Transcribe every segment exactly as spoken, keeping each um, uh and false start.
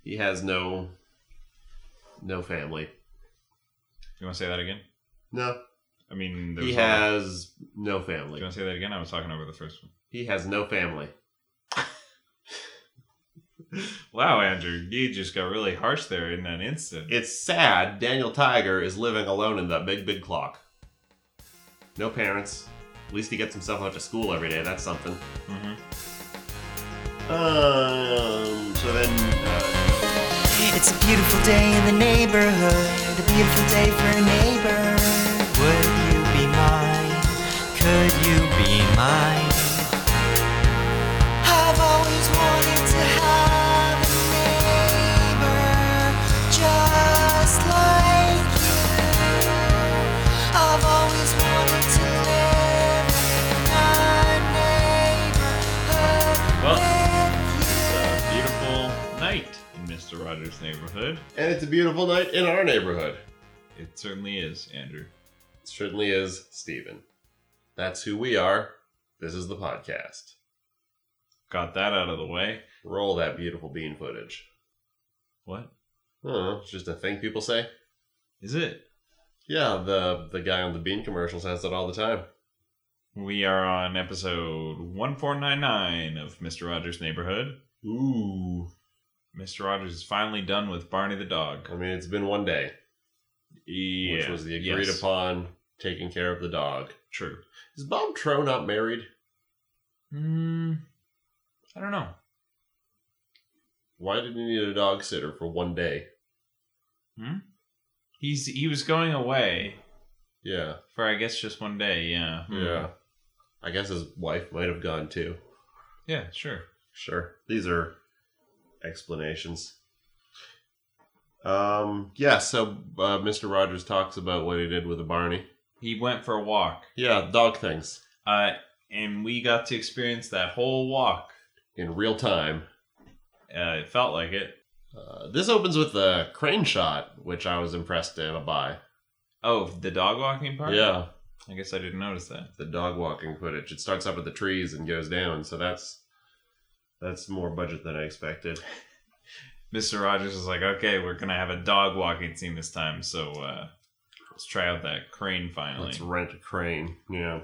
He has no, no family. You want to say that again? No. I mean, he has no family. Do you want to say that again? I was talking over the first one. He has no family. Wow, Andrew, you just got really harsh there in an instant. It's sad. Daniel Tiger is living alone in that big, big clock. No parents. At least he gets himself out to school every day. That's something. Mm-hmm. Um. So then. Uh, it's a beautiful day in the neighborhood. A beautiful day for a neighbor. Would you be mine? Could you be mine? I've always wanted to have a neighbor just like you. I've always wanted to live in a neighborhood well, with it's you. a beautiful night in Mister Rogers' neighborhood. and it's a beautiful night in our neighborhood. It certainly is, Andrew. It certainly is, Stephen. That's who we are. This is the podcast. Got that out of the way. Roll that beautiful bean footage. What? I don't know, it's just a thing people say. Is it? Yeah, the the guy on the bean commercial says it all the time. We are on episode one four nine nine of Mister Rogers' Neighborhood. Ooh. Mister Rogers is finally done with Barney the dog. I mean, it's been one day, Yeah. which was the agreed yes. upon taking care of the dog. True. Is Bob Trow not married? Hmm. I don't know. Why did he need a dog sitter for one day? Hmm? He's he was going away Yeah. for I guess just one day. Yeah. Hmm. Yeah. I guess his wife might have gone too. Yeah. Sure. Sure. These are explanations. Um. Yeah, so uh, Mister Rogers talks about what he did with the Barney. He went for a walk. Yeah, dog things. Uh, and we got to experience that whole walk. In real time. Uh, it felt like it. Uh, this opens with a crane shot, which I was impressed uh, by. Oh, the dog walking part? Yeah, I guess I didn't notice that. the dog walking footage. It starts up at the trees and goes down, so that's that's more budget than I expected. Mister Rogers is like, okay, we're going to have a dog walking scene this time, so uh, let's try out that crane finally. Let's rent a crane. Yeah.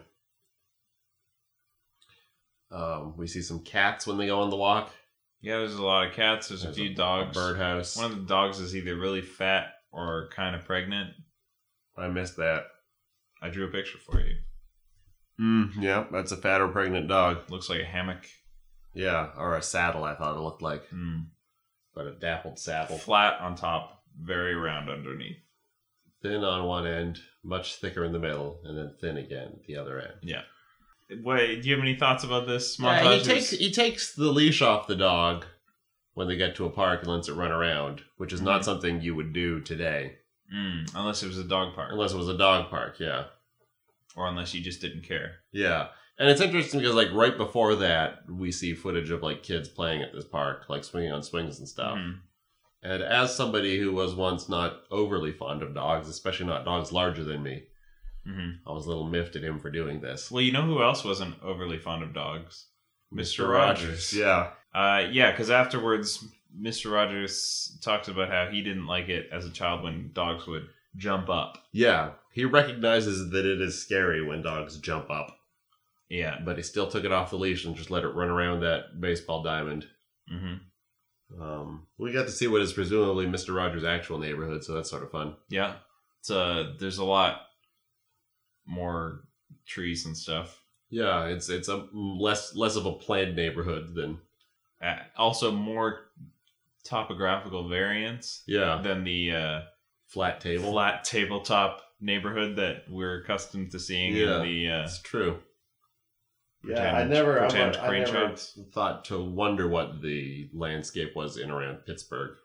Um, we see some cats when they go on the walk. Yeah, there's a lot of cats. There's, There's a few a, dogs. A birdhouse. One of the dogs is either really fat or kind of pregnant. I missed that. I drew a picture for you. Mm, yeah, that's a fat or pregnant dog. Looks like a hammock. Yeah, or a saddle, I thought it looked like. Mm. But a dappled saddle. Flat on top, very round underneath. Thin on one end, much thicker in the middle, and then thin again at the other end. Yeah. Wait, do you have any thoughts about this montage? Yeah, he takes he takes the leash off the dog when they get to a park and lets it run around, which is not Mhm. something you would do today. Mm, unless it was a dog park. Unless it was a dog park, yeah. Or unless you just didn't care. Yeah. And it's interesting because, like, right before that, we see footage of, like, kids playing at this park, like, swinging on swings and stuff. Mhm. And as somebody who was once not overly fond of dogs, especially not dogs larger than me, Mm-hmm. I was a little miffed at him for doing this. Well, you know who else wasn't overly fond of dogs? Mister Rogers. Yeah. Uh, yeah, because afterwards, Mister Rogers talks about how he didn't like it as a child when dogs would jump up. Yeah. He recognizes that it is scary when dogs jump up, Yeah. but he still took it off the leash and just let it run around that baseball diamond. Mm-hmm. Um, we got to see what is presumably Mister Rogers' actual neighborhood, so that's sort of fun. Yeah. It's uh, there's a lot more trees and stuff. Yeah, it's it's a less less of a planned neighborhood than Uh, also, more topographical variants yeah than the uh, flat table. flat tabletop neighborhood that we're accustomed to seeing Yeah. in the. Uh, That's true. Pretend- yeah, I never, I, pretend I crane never shots. thought to wonder what the landscape was in around Pittsburgh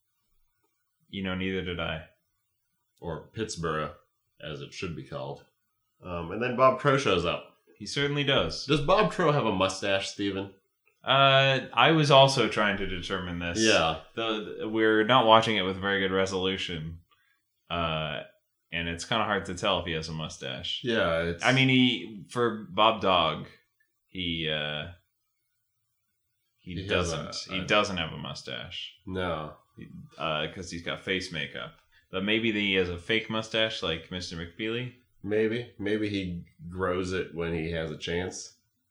you know, neither did I. or Pittsburgh, as it should be called. Um, and then Bob Trow shows up. He certainly does. Does Bob Trow have a mustache, Stephen? Uh, I was also trying to determine this. Yeah. The, we're not watching it with very good resolution. Uh, and it's kind of hard to tell if he has a mustache. Yeah. It's, I mean, he for Bob Dog, he uh, he, He has doesn't. a- he a- doesn't have a mustache. no. because uh, he's got face makeup. But maybe he has a fake mustache like Mister McFeely. Maybe. Maybe he grows it when he has a chance.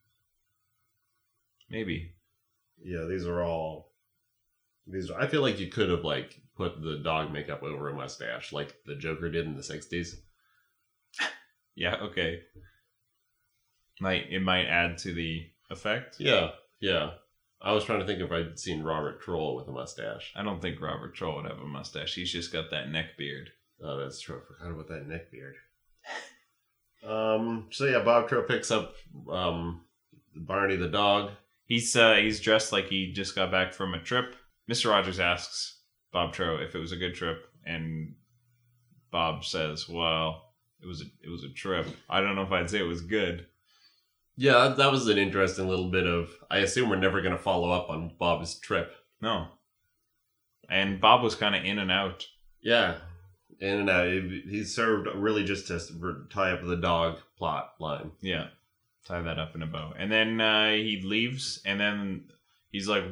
Maybe. Yeah, these are all... These are, I feel like you could have, like, put the dog makeup over a mustache, like the Joker did in the sixties. Yeah, okay. Might It might add to the effect. Yeah, yeah. I was trying to think if I'd seen Robert Troll with a mustache. I don't think Robert Troll would have a mustache. He's just got that neck beard. Oh, that's true. I forgot about that neck beard. um. So yeah, Bob Troll picks up um, Barney the dog. He's uh, he's dressed like he just got back from a trip. Mister Rogers asks Bob Troll if it was a good trip, and Bob says, "Well, it was a, it was a trip. I don't know if I'd say it was good." Yeah, that was an interesting little bit of... I assume we're never going to follow up on Bob's trip. No. And Bob was kind of in and out. Yeah. In and out. He served really just to tie up the dog plot line. Yeah. Tie that up in a bow. And then uh, he leaves, and then he's like,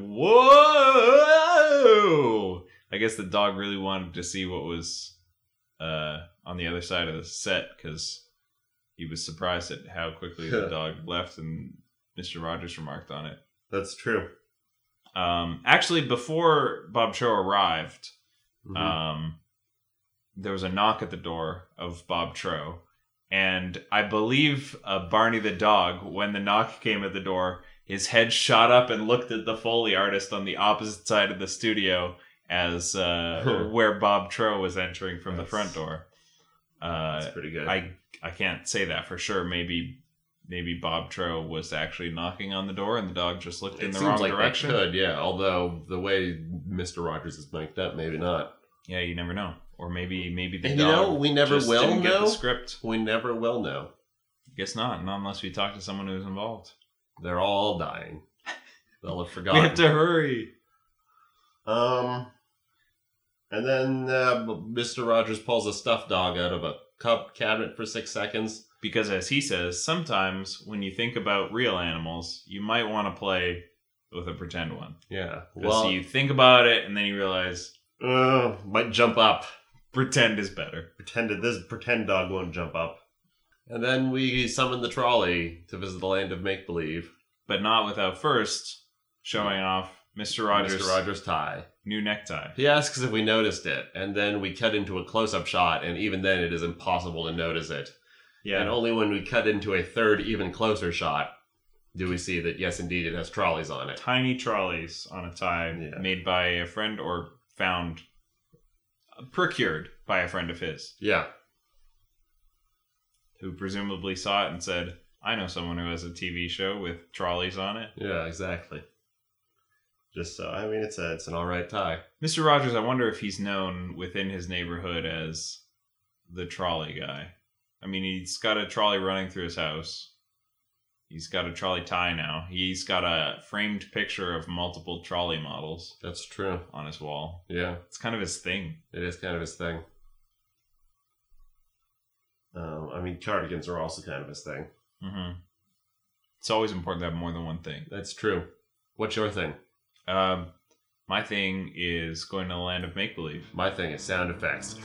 whoa! I guess the dog really wanted to see what was uh, on the other side of the set, because... he was surprised at how quickly the dog left, and Mister Rogers remarked on it. That's true. Um, actually, before Bob Troll arrived, mm-hmm. um, there was a knock at the door of Bob Troll, and I believe uh, Barney the dog, when the knock came at the door, his head shot up and looked at the Foley artist on the opposite side of the studio as uh, where Bob Troll was entering from that's, the front door. Uh, that's pretty good. I I can't say that for sure. Maybe maybe Bob Troll was actually knocking on the door and the dog just looked it in the seems wrong like direction. That could, yeah. Although the way Mister Rogers is mic'd up, maybe not. Yeah, you never know. Or maybe maybe the and dog you know, we never just will didn't know. get the script. We never will know. Guess not, not unless we talk to someone who's involved. They're all dying. They'll have forgotten. We have to hurry. Um, and then uh, Mister Rogers pulls a stuffed dog out of a cup cabinet for six seconds. Because as he says, sometimes when you think about real animals, you might want to play with a pretend one. Yeah. Because Well, you think about it and then you realize, uh, might jump up. pretend is better. Pretended this pretend dog won't jump up. And then we summon the trolley to visit the land of make-believe. But not without first showing off Mister Rogers' Mister Rogers' tie. new necktie. He asks if we noticed it, and then we cut into a close-up shot, and even then it is impossible to notice it. Yeah. And only when we cut into a third, even closer shot, do we see that, yes, indeed, it has trolleys on it. Tiny trolleys on a tie Yeah. made by a friend or found, procured by a friend of his, Yeah. who presumably saw it and said, I know someone who has a T V show with trolleys on it. Yeah, exactly. Just so, I mean, it's a, it's an alright tie. Mister Rogers, I wonder if he's known within his neighborhood as the trolley guy. I mean, he's got a trolley running through his house. He's got a trolley tie now. He's got a framed picture of multiple trolley models That's true. on his wall. Yeah, It's kind of his thing. it is kind of his thing. Um, I mean, cardigans are also kind of his thing. Mm-hmm. It's always important to have more than one thing. That's true. What's your thing? Um, my thing is going to the land of make-believe. My thing is sound effects.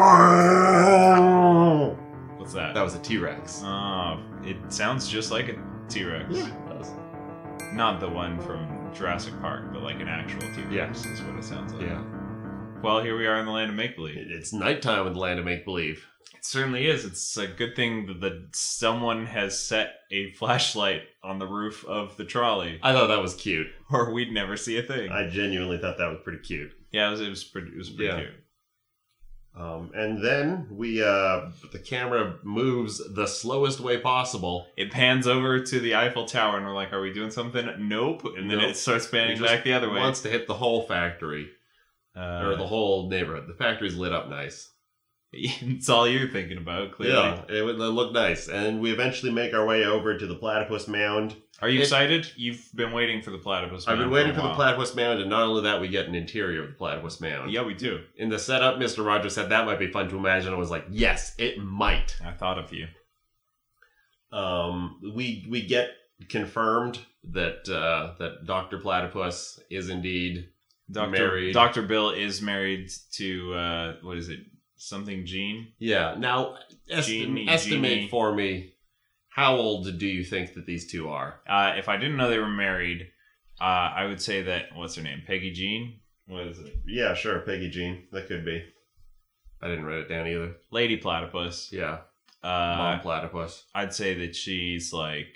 What's that? That was a T-Rex. Oh, it sounds just like a T-Rex. Yeah, it does. Not the one from Jurassic Park, but like an actual T-Rex Yeah. is what it sounds like. Yeah. Well, here we are in the land of make-believe. It- It's nighttime in the land of make-believe. It certainly is. It's a good thing that the, someone has set a flashlight on the roof of the trolley, I thought that was cute. or we'd never see a thing. I genuinely thought that was pretty cute. yeah, it was, it was pretty. It was pretty Yeah. cute. Um, and then we, uh, the camera moves the slowest way possible. It pans over to the Eiffel Tower, and we're like, "Are we doing something?" Nope. And then Nope. it starts It panning just back the other way. wants to hit the whole factory Uh, or the whole neighborhood. The factory's lit up nice. it's all you're thinking about, clearly. Yeah, it would look nice. And we eventually make our way over to the Platypus Mound. Are you It- excited? You've been waiting for the platypus. I've been mound waiting a for the while. Platypus Mound, and not only that, we get an interior of the Platypus Mound. Yeah, we do. In the setup, Mister Rogers said that might be fun to imagine. I was like, yes, it might. I thought of you. Um, we we get confirmed that uh, that Doctor Platypus is indeed Doctor married. Doctor Bill is married to uh, what is it? Something Jean. Yeah. Now, esti- Jeannie, estimate Jeannie. for me, how old do you think that these two are? Uh, if I didn't know they were married, uh, I would say that what's her name? Peggy Jean. What is it? Yeah, sure. Peggy Jean. That could be. I didn't write it down either. Lady Platypus. Yeah. Uh, Mom Platypus. I'd say that she's like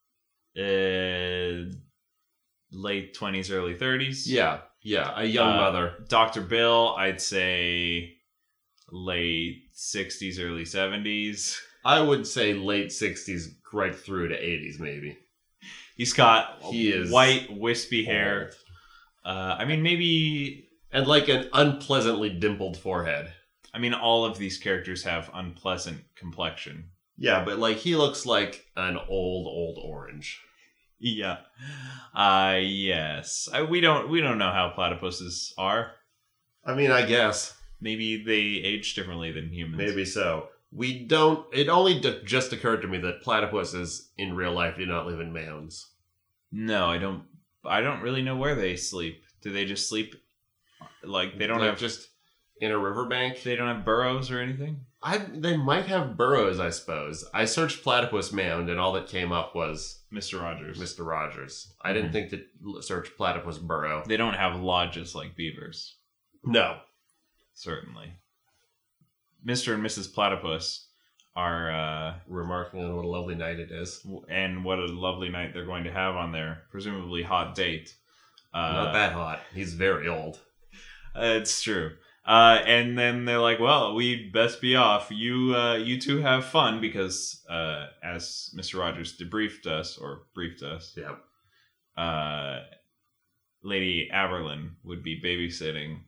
uh, late twenties, early thirties. Yeah. Yeah. A young Uh, mother. Doctor Bill, I'd say late sixties, early seventies. I would say late sixties, right through to eighties, maybe. He's got He is white, wispy hair. Old. Uh, I mean, maybe. And like an unpleasantly dimpled forehead. I mean, all of these characters have unpleasant complexion. Yeah, but like he looks like an old, old orange. Yeah. Uh yes. I, we don't we don't know how platypuses are. I mean, I guess. Maybe they age differently than humans. Maybe so. We don't. It only d- just occurred to me that platypuses in real life do not live in mounds. No, I don't I don't really know where they sleep. Do they just sleep like they don't Like have just in a riverbank. they don't have burrows or anything? I they might have burrows, I suppose. I searched platypus mound, and all that came up was Mister Rogers. Mister Rogers. I didn't Mhm. think to l- search platypus burrow. They don't have lodges like beavers. No. Certainly. Mister and Missus Platypus are uh Remarking on what a lovely night it is. and what a lovely night they're going to have on their presumably hot date. Uh, Not that hot. He's very old. It's true. Uh, and then they're like, "Well, we'd best be off. You, uh, you two have fun because, uh, as Mister Rogers debriefed us or briefed us, Yeah. uh, Lady Aberlin would be babysitting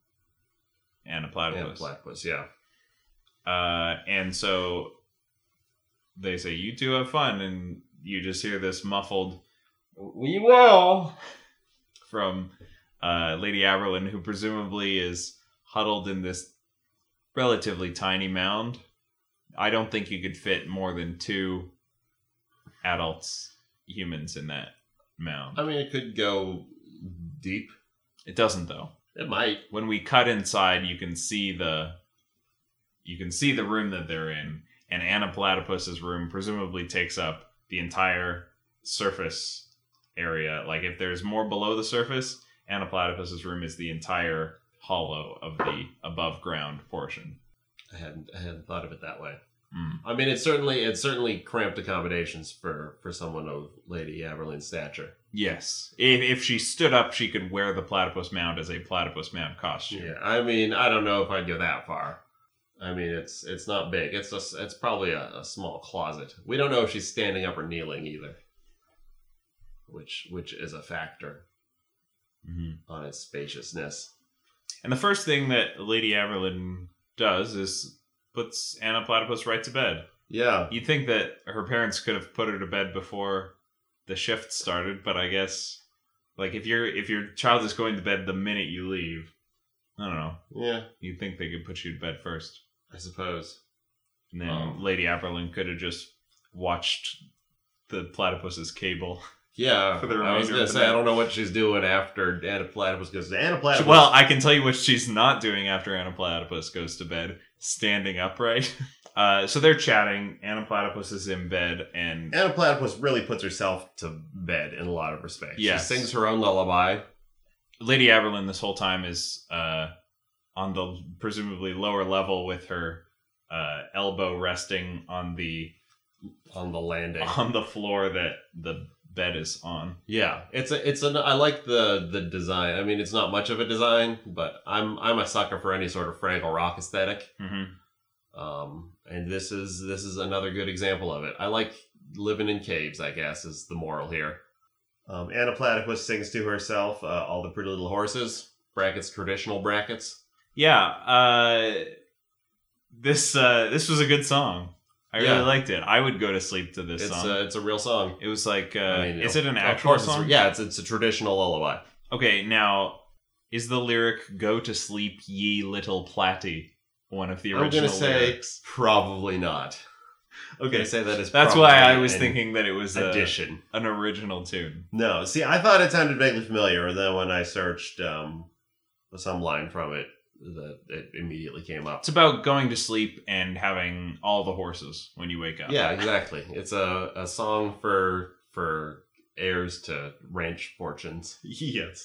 Anna Platypus. And platypus, yeah. Uh, and so they say, "You two have fun," and you just hear this muffled, "We will," from uh, Lady Aberlin, who presumably is huddled in this relatively tiny mound. I don't think you could fit more than two adults, humans, in that mound. I mean, it could go deep. It doesn't, though. It might. When we cut inside, you can see the you can see the room that they're in, and Anna Platypus's room presumably takes up the entire surface area. Like if there's more below the surface, Anna Platypus's room is the entire hollow of the above ground portion. I hadn't. I hadn't thought of it that way. Mm. I mean, it's certainly it's certainly cramped accommodations for for someone of Lady Aberlin's stature. Yes, if if she stood up, she could wear the platypus mound as a platypus mound costume. Yeah. I mean, I don't know if I'd go that far. I mean, it's it's not big. It's a, it's probably a, a small closet. We don't know if she's standing up or kneeling either, which which is a factor Mm-hmm. on its spaciousness. And the first thing that Lady Aberlin does is puts Anna Platypus right to bed. Yeah. You'd think that her parents could have put her to bed before the shift started, but I guess like if you're if your child is going to bed the minute you leave, I don't know. Yeah. You'd think they could put you to bed first. I suppose. And then Um. Lady Aberlin could have just watched the platypus's cable. Yeah. For the I was remainder gonna of the say night. I don't know what she's doing after Anna Platypus goes. Anna Platypus. Well, I can tell you what she's not doing after Anna Platypus goes to bed. Standing upright. Uh, so they're chatting. Anna Platypus is in bed, and Anna Platypus really puts herself to bed in a lot of respects. Yes. She sings her own lullaby. Lady Aberlin this whole time is uh, on the presumably lower level with her uh, elbow resting on the On the landing. on the floor that the bed is on. Yeah, it's a, it's an. I like the the design. I mean, it's not much of a design, but I'm I'm a sucker for any sort of Fraggle Rock aesthetic. Mm-hmm. Um, and this is this is another good example of it. I like living in caves, I guess, is the moral here. Um, Anna Platypus sings to herself, uh, "All the Pretty Little Horses," brackets traditional brackets. Yeah, uh, this uh, this was a good song. I Yeah. really liked it. I would go to sleep to this It's song. a, it's a real song. It was like, uh, I mean, is of- it an of actual course it's- song? yeah, it's it's a traditional lullaby. Okay, now, is the lyric "Go to sleep, ye little platty" one of the I'm original gonna say lyrics? probably not. I'm Okay, gonna say that is. that's why I probably was an thinking that it was a, addition. an original tune. No, see, I thought it sounded vaguely familiar, and then when I searched um, some line from it that it immediately came up. It's about going to sleep and having all the horses when you wake up. Yeah, exactly. It's a, a song for for heirs to ranch fortunes. Yes.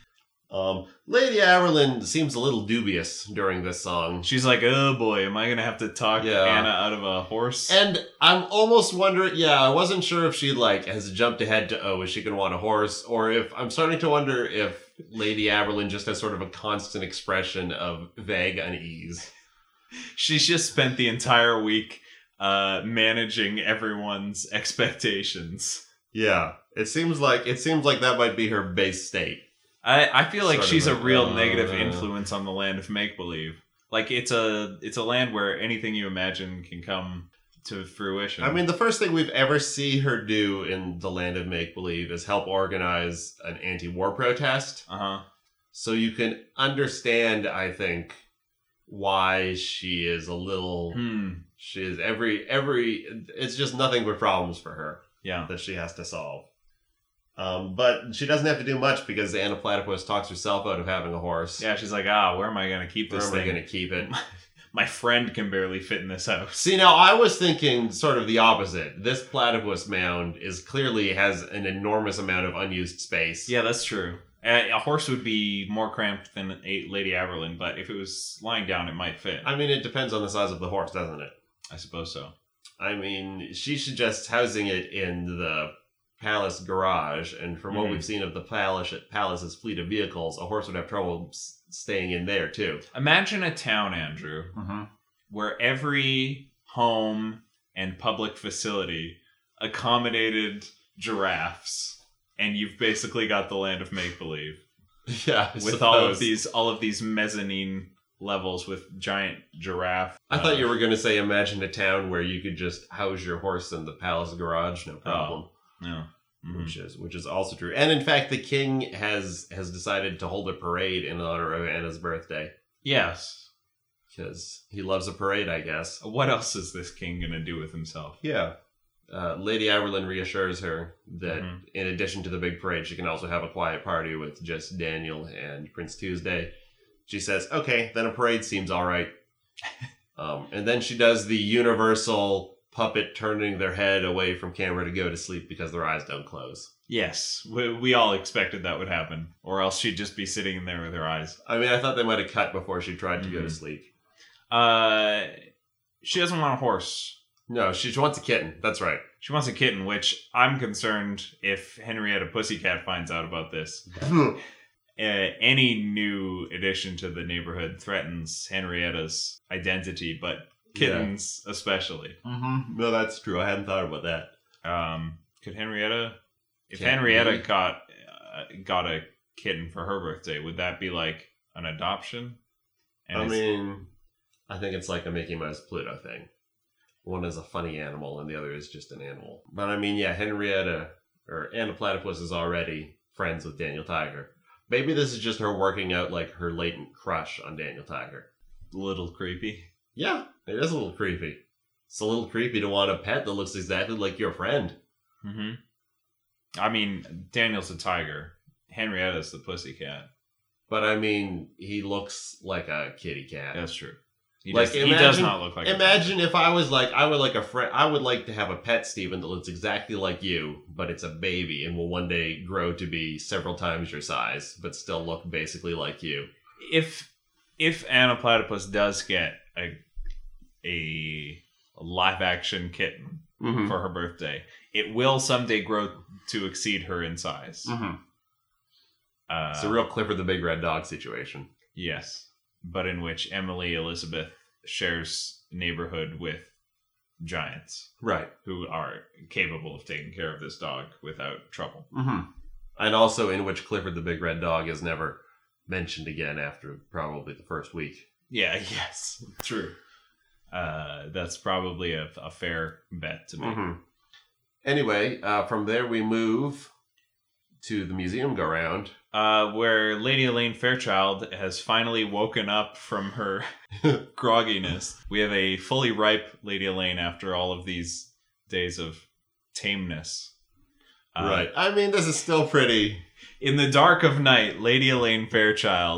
Um, Lady Aberlin seems a little dubious during this song. She's like, oh boy, am I going to have to talk Yeah. Anna out of a horse? And I'm almost wondering, yeah, I wasn't sure if she, like, has jumped ahead to, oh, is she going to want a horse? Or if, I'm starting to wonder if Lady Aberlin just has sort of a constant expression of vague unease. She's just spent the entire week uh, managing everyone's expectations. Yeah, it seems like, it seems like that might be her base state. I, I feel like Sort of she's a like, real uh, negative influence on the land of make-believe. Like, it's a it's a land where anything you imagine can come to fruition. I mean, the first thing we've ever see her do in the land of make-believe is help organize an anti-war protest. Uh-huh. So you can understand, I think, why she is a little... Hmm. She is every... every. It's just nothing but problems for her Yeah. that she has to solve. Um, but she doesn't have to do much because Anna Platypus talks herself out of having a horse. Yeah, she's like, ah, where am I going to keep Where this am I thing? going to keep it? My friend can barely fit in this house. See, now I was thinking sort of the opposite. This platypus mound is clearly has an enormous amount of unused space. Yeah, that's true. A, a horse would be more cramped than a Lady Aberlin, but if it was lying down, it might fit. I mean, it depends on the size of the horse, doesn't it? I suppose so. I mean, she suggests housing it in the palace garage, and from what Mhm. we've seen of the palace palace's fleet of vehicles, a horse would have trouble s- staying in there too. Imagine a town, Andrew, Mm-hmm. where every home and public facility accommodated giraffes, and you've basically got the land of make-believe. Yeah, I With all of suppose. these all of these mezzanine levels with giant giraffe. I thought uh, you were going to say, imagine a town where you could just house your horse in the palace garage, no problem. No. Mhm. Which is which is also true. And in fact, the king has has decided to hold a parade in honor of Anna's birthday Yes. because he loves a parade, I guess. What else is this king gonna do with himself? Yeah. Uh, Lady Aberlin reassures her that Mhm. in addition to the big parade, she can also have a quiet party with just Daniel and Prince Tuesday. She says, "Okay, then a parade seems all right." um, and then she does the universal puppet turning their head away from camera to go to sleep because their eyes don't close. Yes, we, we all expected that would happen, or else she'd just be sitting in there with her eyes. I mean, I thought they might have cut before she tried to go to Mhm. sleep. Uh, she doesn't want a horse. No, she just wants a kitten. That's right. She wants a kitten, which I'm concerned if Henrietta Pussycat finds out about this. Uh, any new addition to the neighborhood threatens Henrietta's identity, but kittens especially. Mm-hmm. No, that's true. I hadn't thought about that. Um, could Henrietta, if Can't Henrietta be. got uh, got a kitten for her birthday, would that be like an adoption? And I is- mean, I think it's like a Mickey Mouse Pluto thing. One is a funny animal and the other is just an animal. But I mean, yeah, Henrietta or Anna Platypus is already friends with Daniel Tiger. Maybe this is just her working out like her latent crush on Daniel Tiger. a little creepy. Yeah, it is a little creepy. It's a little creepy to want a pet that looks exactly like your friend. hmm I mean, Daniel's a tiger. Henrietta's the pussycat. But I mean, he looks like a kitty cat. That's true. He, Like, does, he does imagine- not look like a Imagine if I was like, I would like a friend, I would like to have a pet, Steven, that looks exactly like you, but it's a baby and will one day grow to be several times your size, but still look basically like you. if if Anna Platypus does get a a live action kitten Mm-hmm. for her birthday, it will someday grow to exceed her in size. Mm-hmm. Uh, It's a real Clifford the Big Red Dog situation. yes, but in which Emily Elizabeth shares neighborhood with giants Right. who are capable of taking care of this dog without trouble. Mm-hmm. And also in which Clifford the Big Red Dog is never mentioned again after probably the first week. Yeah, yes, true. Uh, that's probably a, a fair bet to make. Mm-hmm. Anyway, uh, from there we move to the museum go round. Uh, where Lady Elaine Fairchild has finally woken up from her grogginess. We have a fully ripe Lady Elaine after all of these days of tameness. Uh, right. I mean, this is still pretty... In the dark of night, Lady Elaine Fairchild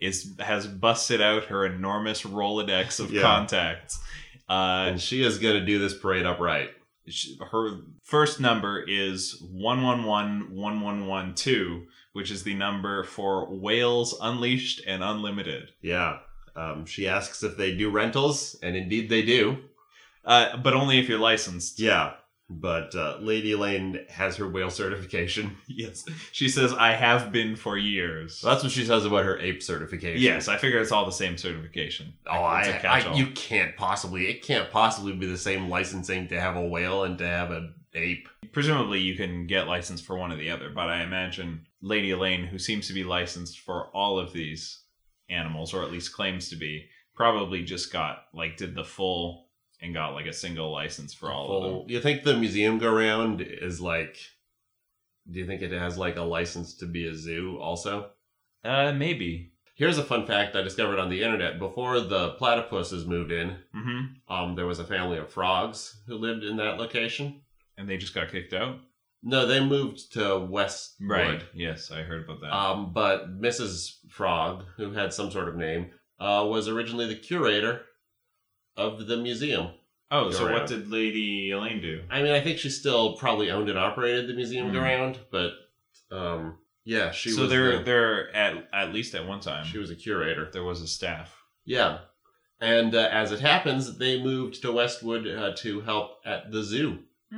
is has busted out her enormous Rolodex of Yeah. contacts. Uh, And she is going to do this parade upright. sh- her first number is one one one one one one two, which is the number for Whales Unleashed and Unlimited. Yeah. Um, she asks if they do rentals, and indeed they do. Uh, but only if you're licensed. Yeah. But uh, Lady Elaine has her whale certification. Yes. She says, I have been for years. So that's what she says about her ape certification. Yes, I figure it's all the same certification. Oh, It's a I, I, catch-all. you can't possibly, it can't possibly be the same licensing to have a whale and to have an ape. Presumably you can get licensed for one or the other, but I imagine Lady Elaine, who seems to be licensed for all of these animals, or at least claims to be, probably just got, like, did the full and got, like, a single license for all of them. Full- Do you think the museum go round is like, do you think it has like a license to be a zoo also? Uh, maybe. Here's a fun fact I discovered on the internet. Before the platypuses moved in, Mm-hmm. um, there was a family of frogs who lived in that location. And they just got kicked out? No, they moved to Westwood. Yes, I heard about that. Um, but Missus Frog, who had some sort of name, uh, was originally the curator of the museum. oh, so go what around. did Lady Elaine do? I mean, I think she still probably owned and operated the museum Mm. go round, but um, yeah, she so was. there, the- there at at least at one time, she was a curator. there was a staff. Yeah, and uh, as it happens, they moved to Westwood uh, to help at the zoo. Hmm.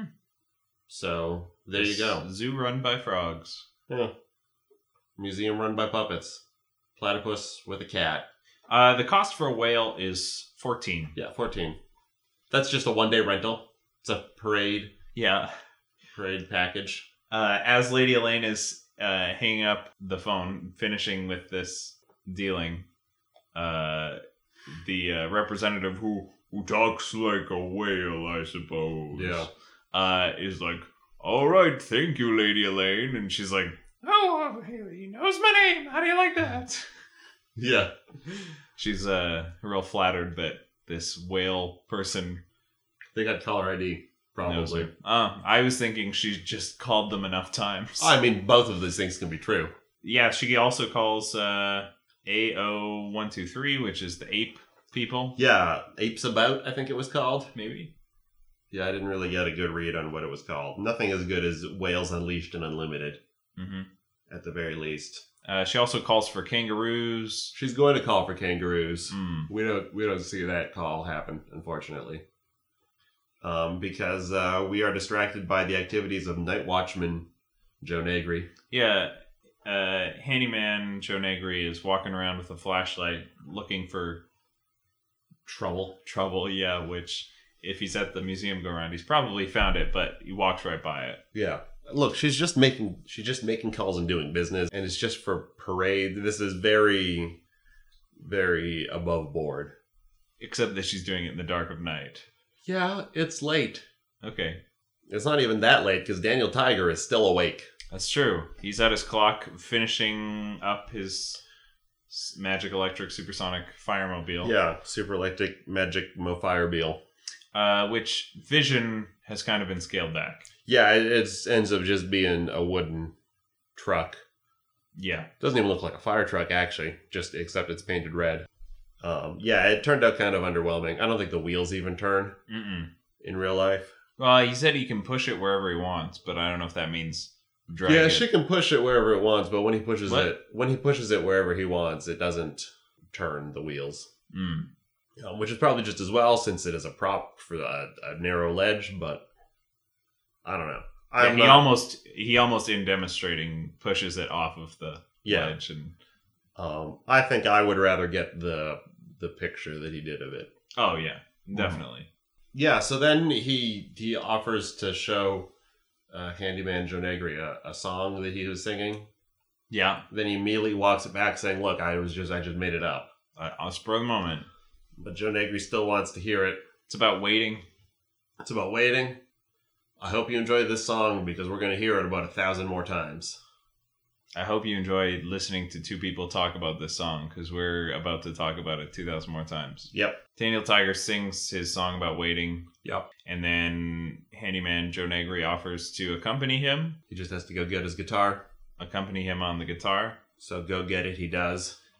So there you go. Zoo run by frogs. Yeah. Museum run by puppets. Platypus with a cat. Uh, the cost for a whale is fourteen. Yeah, fourteen. That's just a one day rental. It's a parade Yeah. parade package. Uh, as Lady Elaine is uh, hanging up the phone, finishing with this dealing, uh, the uh, representative who who talks like a whale, I suppose, Yeah. uh, is like, "All right, thank you, Lady Elaine," and she's like, "Oh, he knows my name. How do you like that?" Yeah. She's uh real flattered that this whale person They got caller I D, knows probably. her. Uh, I was thinking she just called them enough times. I mean, both of these things can be true. Yeah, she also calls uh, A O one two three, which is the ape people. Yeah, Apes About, I think it was called. Maybe. Yeah, I didn't really get a good read on what it was called. Nothing as good as Whales Unleashed and Unlimited, hmm at the very least. Uh, she also calls for kangaroos. She's going to call for kangaroos. Mm. We don't we don't see that call happen, unfortunately. Um, because uh, we are distracted by the activities of Night Watchman Joe Negri. Yeah, uh, handyman Joe Negri is walking around with a flashlight looking for Trouble. trouble. Yeah, which if he's at the museum go around, he's probably found it, but he walks right by it. Yeah. Look, she's just making she's just making calls and doing business, and it's just for parade. This is very, very above board. Except that she's doing it in the dark of night. Yeah, it's late. Okay, It's not even that late because Daniel Tiger is still awake. that's true. He's at his clock finishing up his s- magic electric supersonic firemobile. Yeah, super electric magic mo firebeel. Uh, which Vision has kind of been scaled back. Yeah, it it's, ends up just being a wooden truck. Yeah. Doesn't even look like a fire truck, actually, just except it's painted red. Um, yeah, it turned out kind of underwhelming. I don't think the wheels even turn Mm-mm. in real life. Well, he said he can push it wherever he wants, but I don't know if that means drag yeah, it. she can push it wherever it wants, but when he pushes What? it, when he pushes it wherever he wants, it doesn't turn the wheels. Mm. Um, which is probably just as well since it is a prop for a, a narrow ledge. But I don't know. Yeah, I'm he not- almost he almost in demonstrating pushes it off of the Yeah. ledge, and Um, I think I would rather get the the picture that he did of it. oh yeah, definitely. Yeah. So then he he offers to show uh, Handyman Joe Negri a, a song that he was singing. Yeah, Then he immediately walks it back, saying, "Look, I was just I just made it up." uh, on the spur of the moment. But Joe Negri still wants to hear it. It's about waiting. It's about waiting. I hope you enjoyed this song because we're going to hear it about a thousand more times. I hope you enjoyed listening to two people talk about this song, because we're about to talk about it two thousand more times. Yep. Daniel Tiger sings his song about waiting, Yep. and then handyman Joe Negri offers to accompany him, He just has to go get his guitar. accompany him on the guitar. So go get it. He does.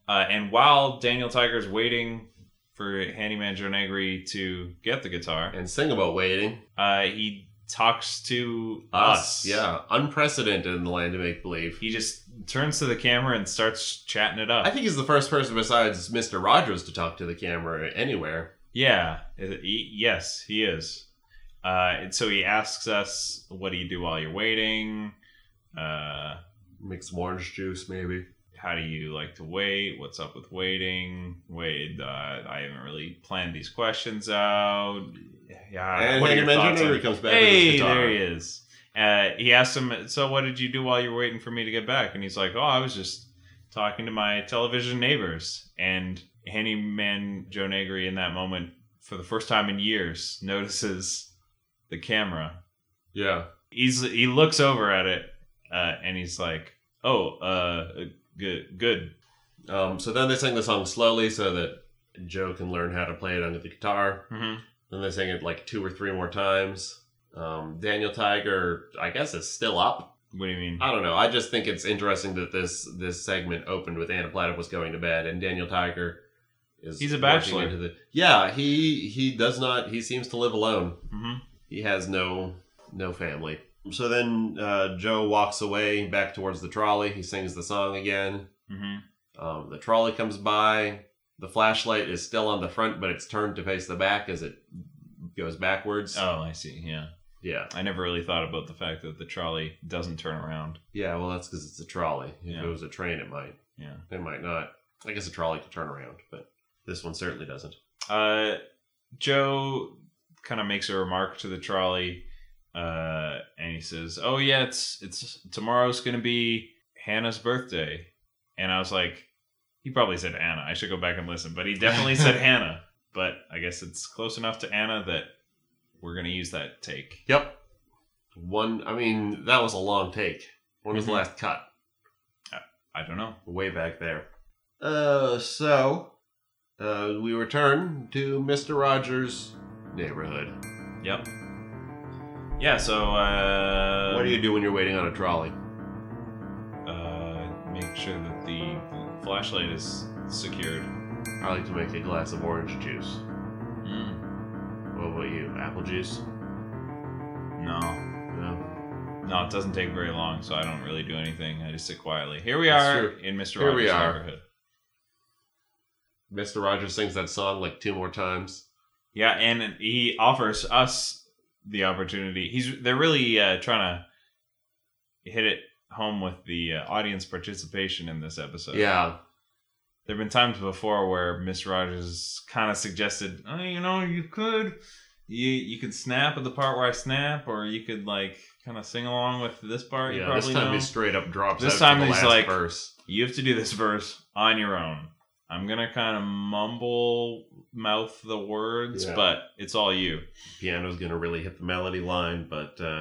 Uh, and while Daniel Tiger's waiting for Handyman Joe Negri to get the guitar, And sing about waiting. uh, he talks to Us. us. Yeah. Unprecedented in the land of make-believe. He just turns to the camera and starts chatting it up. I think he's the first person besides Mister Rogers to talk to the camera anywhere. Yeah. it- he- yes, he is. Uh, and so he asks us, what do you do while you're waiting? Uh, Mix some orange juice, maybe. how do you like to wait? What's up with waiting? Wait, uh, I haven't really planned these questions out. Yeah, And what are your Handyman Joe thoughts on- Negri comes back with Hey, his guitar. there he is. Uh, he asked him, so what did you do while you were waiting for me to get back? And he's like, oh, I was just talking to my television neighbors. And Handyman Joe Negri in that moment, for the first time in years, notices the camera. Yeah. He's He looks over at it, uh, and he's like, oh, uh, good, good. Um, so then they sing the song slowly so that Joe can learn how to play it on the guitar. Mm-hmm. Then they sing it like two or three more times. Um, Daniel Tiger, I guess, is still up. What do you mean? I don't know. I just think it's interesting that this this segment opened with Anna Platypus going to bed, and Daniel Tiger is He's a working bachelor. Into the, yeah, he he does not. He seems to live alone. Mm-hmm. He has no no family. So then uh, Joe walks away back towards the trolley. He sings the song again. Mm-hmm. Um, the trolley comes by. The flashlight is still on the front, but it's turned to face the back as it goes backwards. Oh, I see. Yeah. Yeah. I never really thought about the fact that the trolley doesn't turn around. Yeah, well, that's because it's a trolley. If Yeah. it was a train, it might. Yeah. It might not. I guess a trolley could turn around, but this one certainly doesn't. Uh, Joe kind of makes a remark to the trolley, uh, and he says, "Oh yeah, it's it's tomorrow's gonna be Hannah's birthday," and I was like, he probably said Anna. I should go back and listen, but he definitely said Hannah. But I guess it's close enough to Anna that we're gonna use that take. Yep. One, I mean, that was a long take. When was Mhm. the last cut? I don't know. Way back there. Uh, so, uh, we return to Mister Rogers' neighborhood. Yep. Yeah. So uh, What do you do when you're waiting on a trolley? Uh, make sure that the flashlight is secured. I like to make a glass of orange juice. Mm. What about you? Apple juice? No. No. No, it doesn't take very long, so I don't really do anything. I just sit quietly. Here we That's are true. in Mister Here Rogers' we are. neighborhood. Mister Rogers sings that song like two more times. Yeah, and he offers us the opportunity. He's they're really uh, trying to hit it home with the uh, audience participation in this episode. Yeah. There have been times before where Mister Rogers kind of suggested, oh, you know, you could, you you could snap at the part where I snap, or you could like kind of sing along with this part. You Yeah, probably this time know. he straight up drops This out time to the he's last like- verse. You have to do this verse on your own. I'm gonna kind of mumble mouth the words, Yeah. but it's all you. Piano's gonna really hit the melody line, but uh,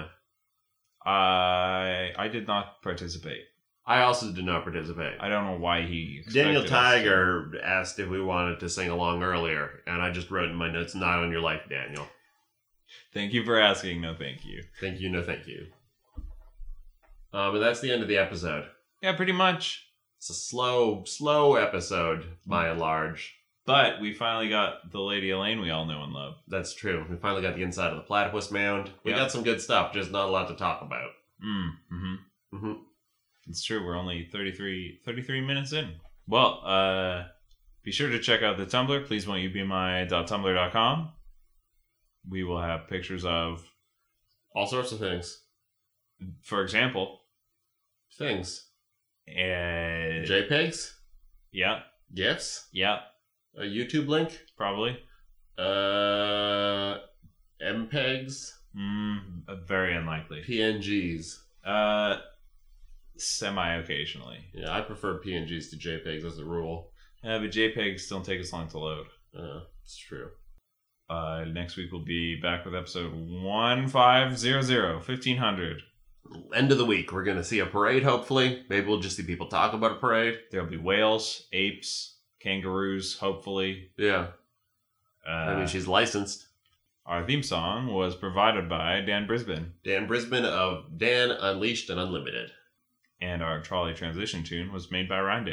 I I did not participate. I also did not participate. I don't know why he. Daniel expected us to. Tiger asked if we wanted to sing along earlier, and I just wrote in my notes, "Not on your life, Daniel." Thank you for asking. No, thank you. Thank you, no thank you. Uh, but that's the end of the episode. Yeah, pretty much. It's a slow, slow episode by and large. But we finally got the Lady Elaine we all know and love. That's true. We finally got the inside of the platypus mound. We Yeah. got some good stuff, just not a lot to talk about. Mm, mm-hmm. hmm It's true. We're only thirty-three, thirty-three minutes in. Well, uh, be sure to check out the Tumblr. Please won't you be my dot tumblr dot com. We will have pictures of, All sorts of things. for example, Things. uh, JPEGs? yeah, GIFs? yeah, A YouTube link? probably. Uh, MPEGs? Mm, uh, very unlikely. P N Gs? Uh, semi occasionally. Yeah, I prefer P N Gs to JPEGs as a rule. Uh, but JPEGs don't take as long to load. Uh, it's true. Uh, next week we'll be back with episode one five zero zero, fifteen hundred. End of the week, we're going to see a parade, hopefully. Maybe we'll just see people talk about a parade. There'll be whales, apes, kangaroos, hopefully. Yeah. Uh, I mean, she's licensed. Our theme song was provided by Dan Brisbane, Dan Brisbane of Dan Unleashed and Unlimited. and our trolley transition tune was made by Rindale.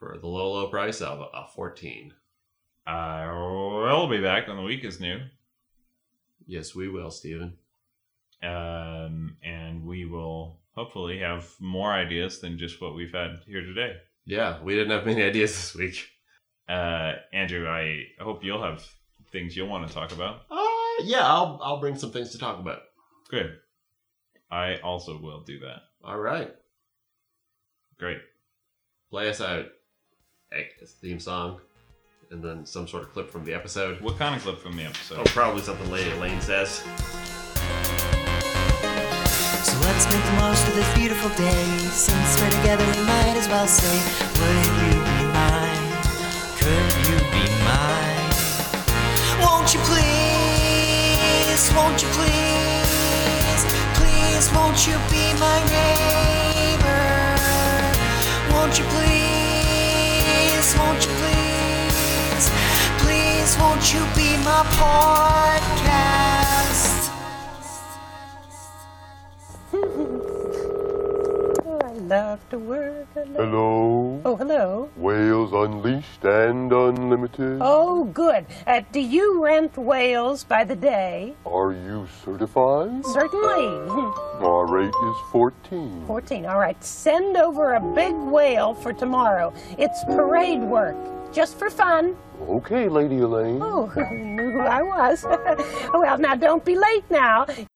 for the low, low price of a fourteen. Uh, we'll be back when the week is new. Yes, we will, Stephen. Um, and we will hopefully have more ideas than just what we've had here today. Yeah, we didn't have many ideas this week. Uh, Andrew, I hope you'll have things you'll want to talk about. Uh, yeah, I'll I'll bring some things to talk about. Good. I also will do that. All right. Great. Play us out. A theme song, and then some sort of clip from the episode. What kind of clip from the episode? Oh, probably something Lady Elaine says. So let's make the most of this beautiful day. Since we're together, we might as well say, would you be mine? Could you be mine? Won't you please? Won't you please? Please, won't you be my neighbor? Won't you please? Won't you please? Please, won't you be my podcast? Oh, I love to work. Hello? Oh, hello. Whales Unleashed and Unlimited? Oh, good. Uh, do you rent whales by the day? Are you certified? Certainly. Our rate is fourteen. fourteen. All right. Send over a big whale for tomorrow. It's parade work. Just for fun. Okay, Lady Elaine. Oh, knew who I was. Well, now don't be late now.